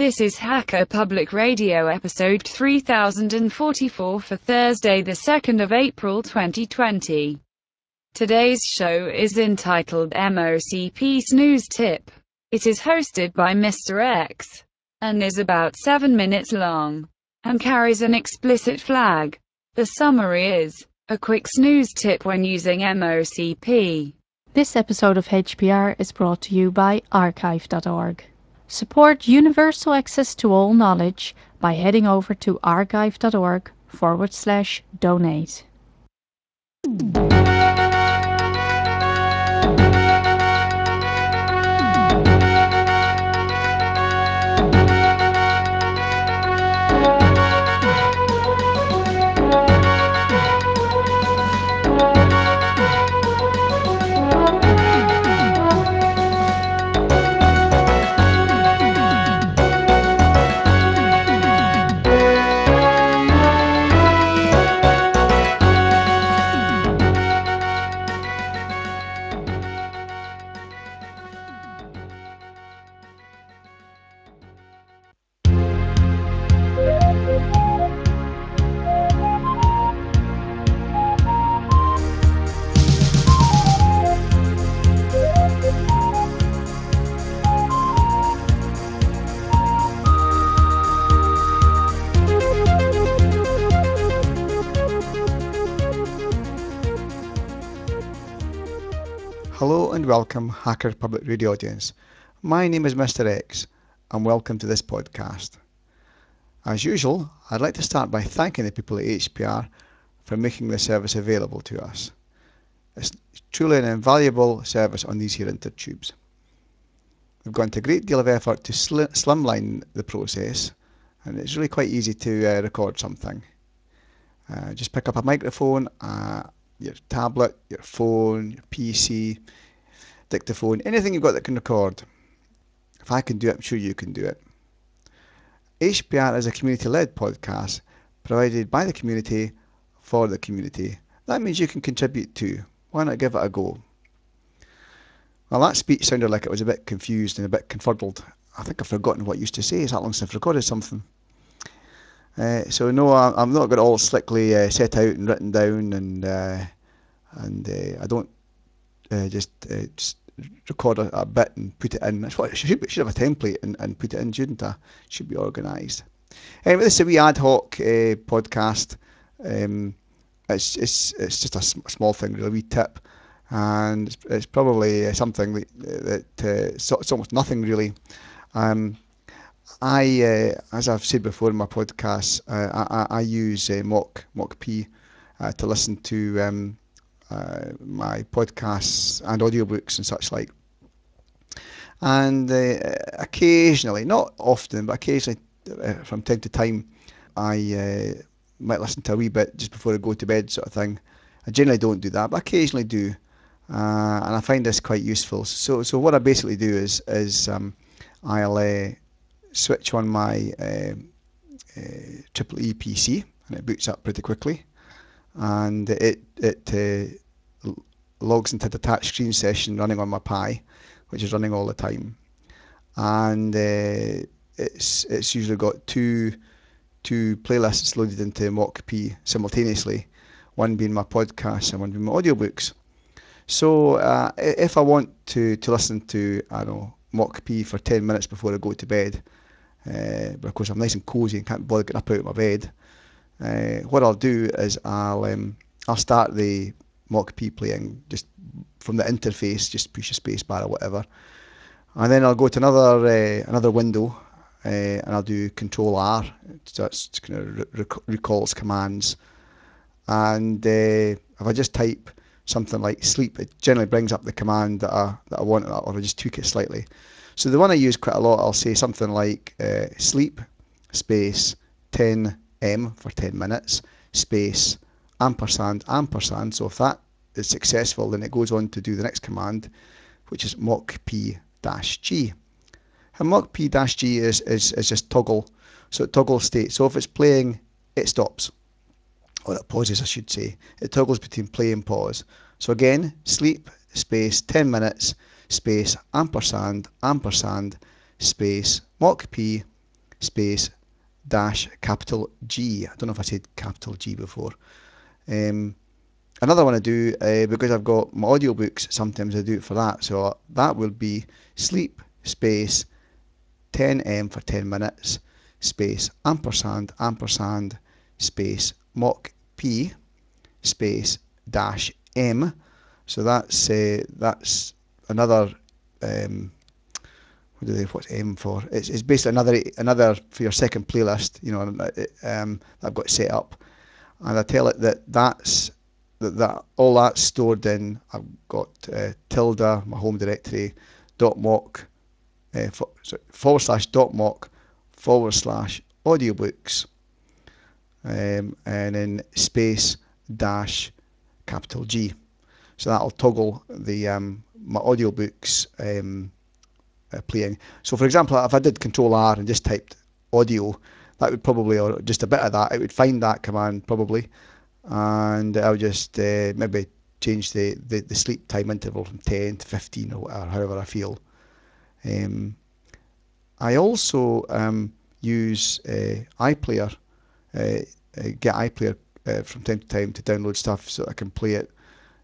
This is Hacker Public Radio episode 3044 for Thursday the 2nd of April 2020. Today's show is entitled MOCP Snooze Tip. It is hosted by Mr. X and is about 7 minutes long and carries an explicit flag. The summary is a quick snooze tip when using MOCP. This episode of HPR is brought to you by archive.org. Support universal access to all knowledge by heading over to archive.org/donate. Hello and welcome, Hacker Public Radio audience. My name is Mr. X and welcome to this podcast. As usual, I'd like to start by thanking the people at HPR for making this service available to us. It's truly an invaluable service on these here intertubes. We've gone to a great deal of effort to slimline the process, and it's really quite easy to record something. Just pick up a microphone, your tablet, your phone, your PC, dictaphone, anything you've got that can record. If I can do it, I'm sure you can do it. HPR is a community-led podcast provided by the community for the community. That means you can contribute too. Why not give it a go? Well, that speech sounded like it was a bit confused and a bit confuddled. I think I've forgotten what I used to say. It's that long since I've recorded something. So no, I'm not got it all slickly set out and written down, and I don't just record a bit and put it in. That's what I should have a template and put it in, shouldn't I? Should be organised. Anyway, this is a wee ad hoc podcast. It's just a small thing, really, a wee tip, and it's probably something that it's almost nothing really. As I've said before in my podcasts, I use MOCP to listen to my podcasts and audiobooks and such like. And occasionally, not often, but occasionally, from time to time, I might listen to a wee bit just before I go to bed, sort of thing. I generally don't do that, but occasionally do, and I find this quite useful. So what I basically do is I'll switch on my Triple E PC, and it boots up pretty quickly, and it logs into the touch screen session running on my Pi, which is running all the time, and it's usually got two playlists loaded into MOCP simultaneously, one being my podcasts and one being my audiobooks. So if I want to listen to, I don't know, MOCP for 10 minutes before I go to bed, but of course I'm nice and cosy and can't bother getting up out of my bed, what I'll do is I'll start the MOCP playing just from the interface, just push a space bar or whatever, and then I'll go to another window, and I'll do Control R. So that's kind of recalls commands, and if I just type something like sleep, it generally brings up the command that I want, or I just tweak it slightly. So the one I use quite a lot, I'll say something like sleep space 10M for 10 minutes space ampersand. So if that is successful, then it goes on to do the next command, which is MOCP-G. And MOCP-G is just toggle. So it toggles state. So if it's playing, it stops. Or it pauses, I should say. It toggles between play and pause. So again, sleep space 10 minutes space ampersand space MOCP space dash capital G. I don't know if I said capital G before. Another one I do, because I've got my audiobooks, sometimes I do it for that. So that will be sleep space 10M for 10 minutes space ampersand ampersand space mock P space dash M. So that's another what's M for? It's basically another for your second playlist, that I've got set up, and I tell it that all that's stored in. I've got tilde, my home directory, dot mock / mock / audiobooks, and then space dash capital G. So that'll toggle the my audiobooks playing. So for example, if I did Control R and just typed audio, that would probably, or just a bit of that, it would find that command probably, and I'll just maybe change the sleep time interval from 10 to 15 or whatever, however I feel. I also use iPlayer, get iPlayer from time to time to download stuff so I can play it.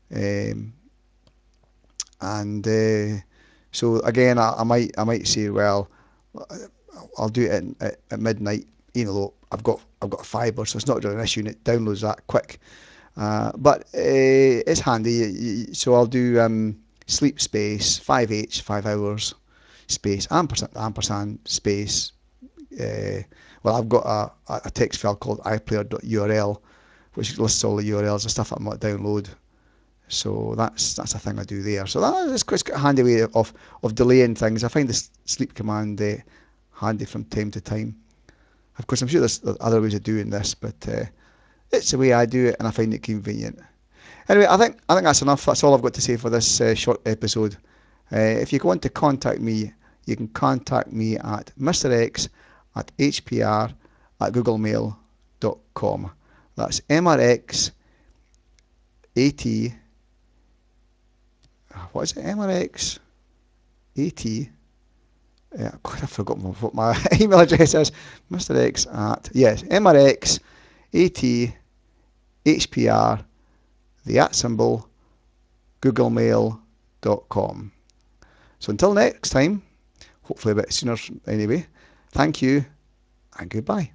And so again, I might say, well, I'll do it at midnight, though I've got fibre, so it's not really an issue, and it downloads that quick. But it's handy. So I'll do sleep space 5H 5 hours space ampersand space. Well, I've got a text file called iPlayer.url, which lists all the URLs and stuff I might download. So that's a thing I do there. So that's quite a handy way of delaying things. I find the sleep command handy from time to time. Of course, I'm sure there's other ways of doing this, but it's the way I do it, and I find it convenient. Anyway, I think that's enough. That's all I've got to say for this short episode. If you want to contact me, you can contact me at mrx@hpr@googlemail.com. That's mrx at. What is it? mrx at. God, I've forgotten what my email address is. Mr. X at, yes, mrx at hpr, the @ symbol, googlemail.com. So until next time, hopefully a bit sooner anyway, thank you and goodbye.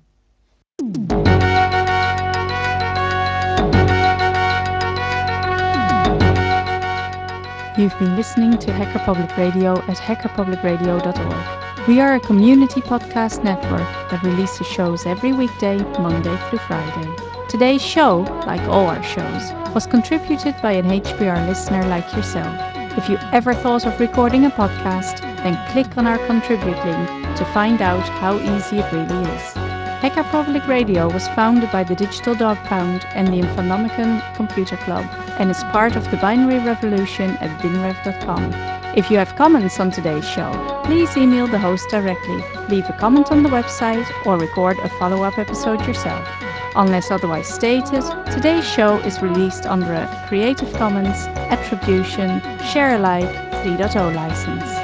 You've been listening to Hacker Public Radio at hackerpublicradio.org. We are a community podcast network that releases shows every weekday, Monday through Friday. Today's show, like all our shows, was contributed by an HPR listener like yourself. If you ever thought of recording a podcast, then click on our contribute link to find out how easy it really is. Hacker Public Radio was founded by the Digital Dog Pound and the Infonomicon Computer Club and is part of the binary revolution at binrev.com. If you have comments on today's show, please email the host directly, leave a comment on the website, or record a follow-up episode yourself. Unless otherwise stated, today's show is released under a Creative Commons Attribution Share Alike 3.0 license.